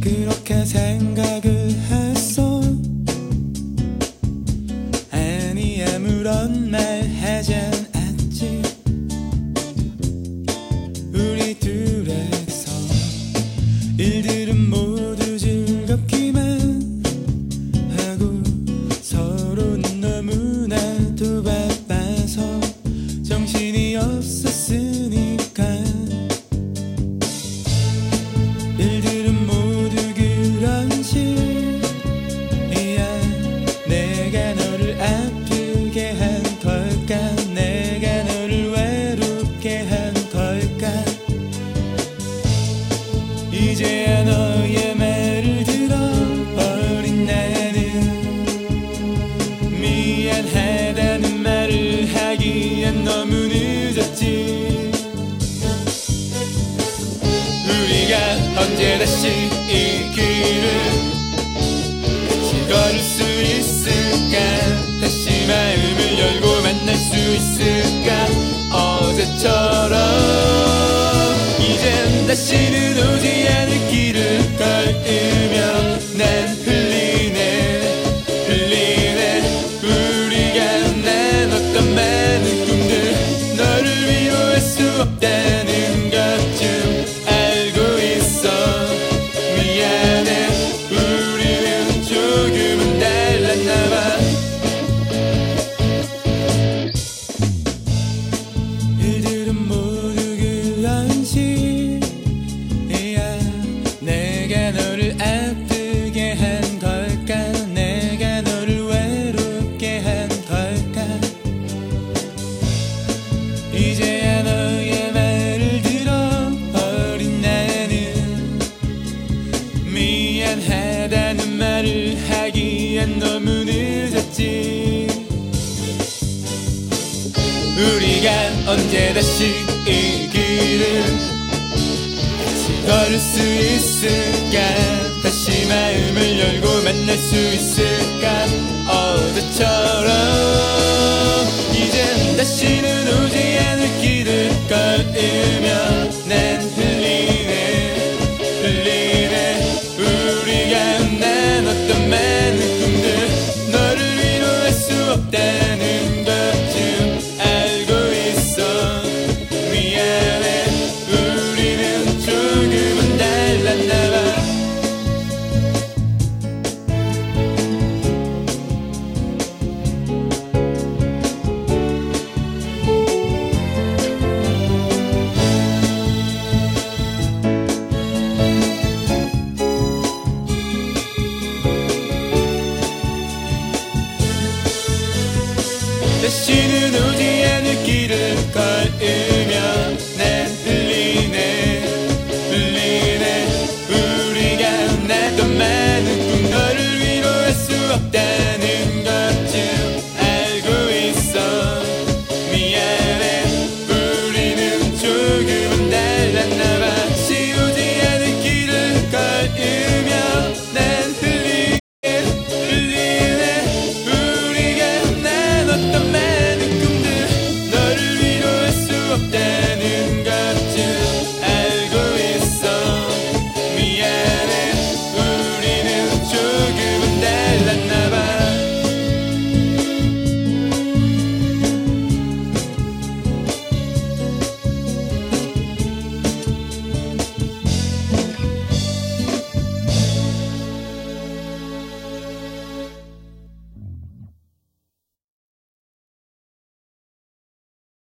그렇게 생각을 했어. 아니 아무런 말 하지 않았지. 우리 둘에서 일들은 모두 즐겁기만 하고 서로는 너무나도 바빠서 정신이 없었으니까. 일들은 모두 그런 식이야. 내가 너를 아프게 한 걸까? 내가 너를 외롭게 한 걸까? 이제야 너의 말을 들어 어린 나는 미안하다는 말을 하기엔 너무 늦었지. 우리가 언제 다시 이 길을 같이 걸을 수 있을까? 다시 마음을 열고 만날 수 있을까? 어제처럼 이젠 다시는 오지 않을 길을 걸으며 난 흘리네 우리가 나눴던 많은 꿈들 너를 위로할 수 없다는 것쯤 알고 있어. 미안해 우리는 조금은 달랐나봐. 일들은 모두 그런 식이야. 내가 너를 아프게 한 걸까? 내가 너를 외롭게 한 걸까? 이제야 너의 말을 들어 어린 나는 미안하다는 말을 하기엔 너무 늦었지. 우리가 언제 다시 이 길을 같이 걸을 수 있을까? 다시 마음을 열고 만날 수 있을까? 어제처럼 이젠 다시는 오지 않을 길을 걸으며 난 흘리네 우리가 나눴던 많은 꿈들 너를 위로할 수 없다는 것쯤 알고 있어. 미안해 우리는 조금은 달랐나봐. 다시는